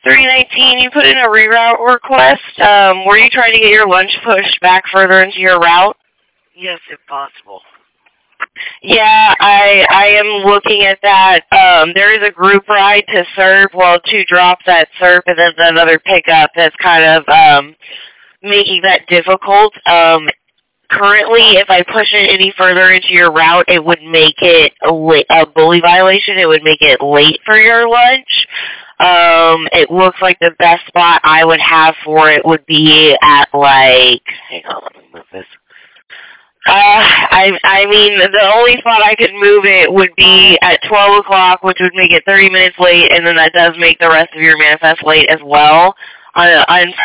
319, you put in a reroute request. Were you trying to get your lunch pushed back further into your route? Yes, if possible. Yeah, I am looking at that. There is a group ride to serve, well, 2 drops at serve, and then another pickup that's kind of making that difficult. Currently, if I push it any further into your route, it would make it a bully violation. It would make it late for your lunch. It looks like the best spot I would have for it would be at, like, hang on, let me move this. I mean, the only spot I could move it would be at 12 o'clock, which would make it 30 minutes late, and then that does make the rest of your manifest late as well.